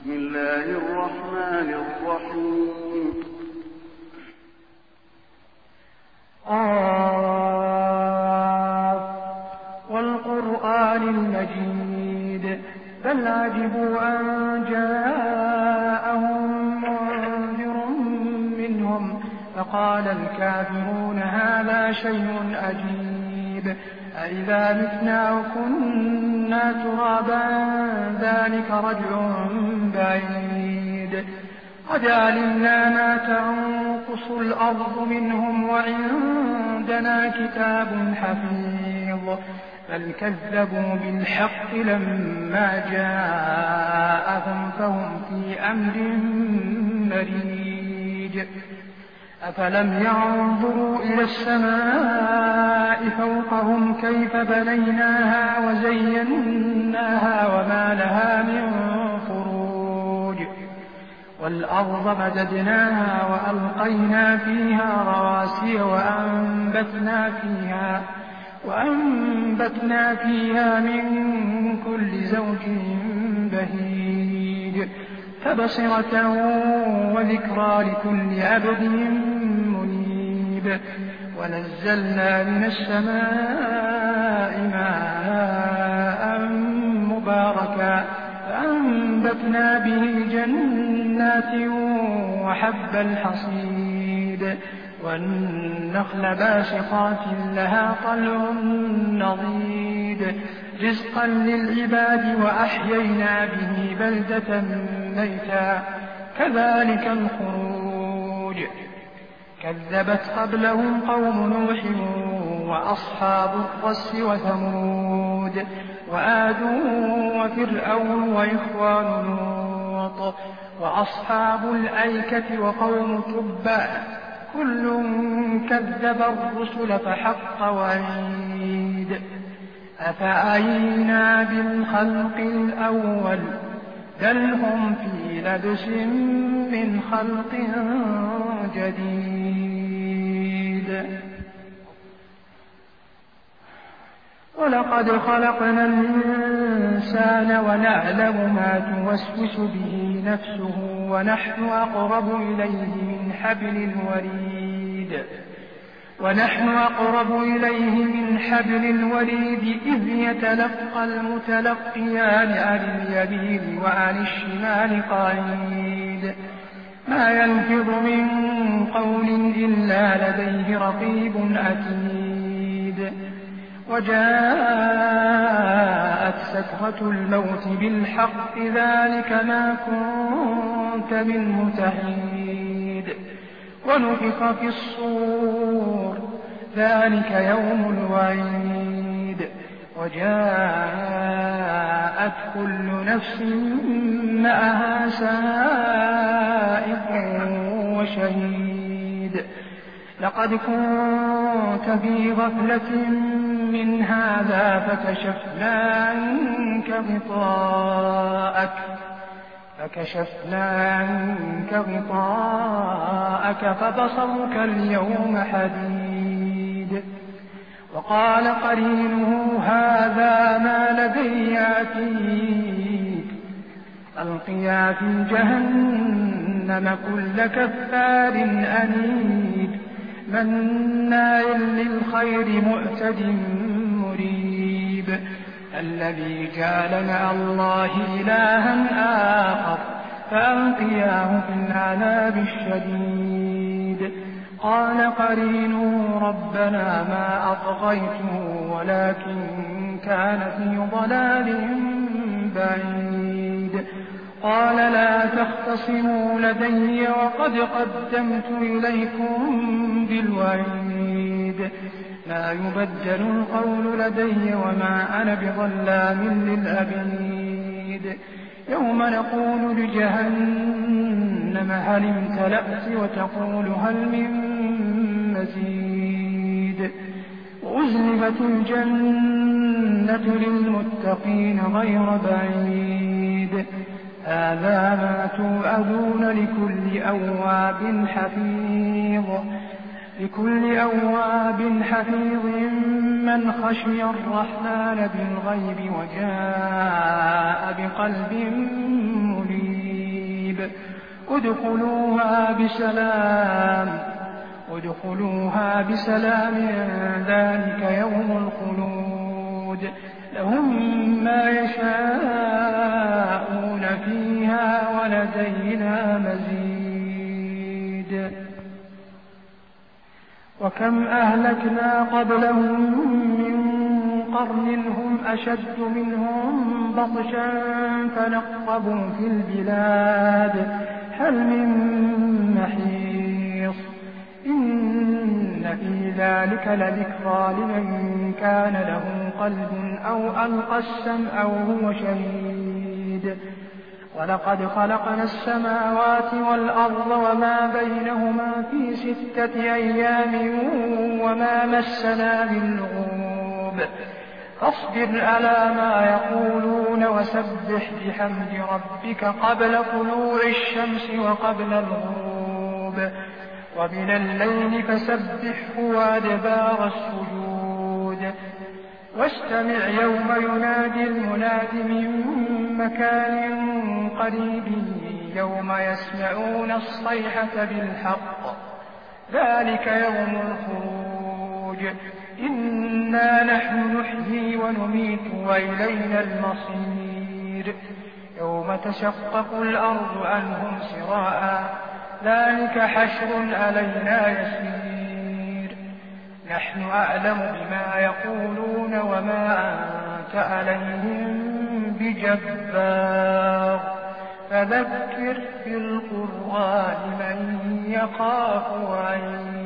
بسم الله الرحمن الرحيم والقرآن المجيد بل عجبوا أن جاءهم منذر منهم فقال الكافرون هذا شيء عجيب أإذا متنا وكنا ترابا ذلك رجع بعيد قد علمنا ما تنقص الأرض منهم وعندنا كتاب حفيظ بل كذبوا بالحق لما جاءهم فهم في أمر مريج أفلم ينظروا إلى السماء فوقهم كيف بنيناها وزيناها وما لها من فروج والأرض مددناها وألقينا فيها رواسي وأنبتنا فيها من كل زوج بهيج تبصرة وذكرى لكل عبد منيب ونزلنا من السماء ماء مباركا فأنبتنا به جنات وحب الحصيد والنخل باسقات لها طلع نضيد رزقا للعباد وأحيينا به بلدة ميتا كذلك الخروج كذبت قبلهم قوم نوح وأصحاب الرس وثمود وآد وفرعون وإخوان لوط وأصحاب الأيكة وقوم تبع كل كذب الرسل فحق وعيد أفعينا بالخلق الأول بل هم في لبس من خلق جديد ولقد خلقنا الإنسان ونعلم ما توسوس به نفسه ونحن أقرب إليه من حبل الوريد إذ يتلقى المتلقيان عن اليمين وعن الشمال قعيد ما يلفظ من قول إلا لديه رقيب عتيد وجاءت سكرة الموت بالحق ذلك ما كنت منه تحيد ونفخ في الصور ذلك يوم الوعيد وجاءت كل نفس معها سائق وشهيد لقد كنت في غفلة من هذا فكشفنا عنك غطاءك فبصرك اليوم حديد وقال قرينه هذا ما لدي عتيد ألقيا في جهنم كل كفار أنيد مناع للخير معتد مريب الذي جعل مع الله إلها آخر فألقياه في العذاب الشديد قال قرينه ربنا ما أطغيته ولكن كان في ضلال بعيد قال لا تختصموا لدي وقد قدمت إليكم بالوعيد لا يبدل القول لدي وما أنا بظلام للعبيد يوم نقول لجهنم هل امتلأت وتقول هل من مزيد وأزلفت الجنة للمتقين غير بعيد هذا ما توعدون لكل أواب حفيظ من خشي الرحمن بالغيب وجاء بقلب منيب ادخلوها بسلام ذلك يوم الخلود لهم ما يشاءون فيها ولدينا مزيد. وكم أهلكنا قبلهم من قرن هم أشد منهم بطشا فنقبوا في البلاد هل من محيص. إن في ذلك لذكرى لمن كان له قلب أو ألقى السمع وهو شهيد. ولقد خلقنا السماوات والأرض وما بينهما في 6 أيام وما مسنا من لغوب فاصبر على ما يقولون وسبح بحمد ربك قبل طلوع الشمس وقبل الغروب ومن الليل فسبحه وأدبار السجود. واستمع يوم ينادي المناد من مكان قريب يوم يسمعون الصيحة بالحق ذلك يوم الخروج. إنا نحن نحيي ونميت وإلينا المصير. يوم تشقق الأرض عنهم سراء ذلك حشر علينا يسير. نحن أعلم بما يقولون وما أنت عليهم بجبار فذكر بالقرآن من يخاف وعيد.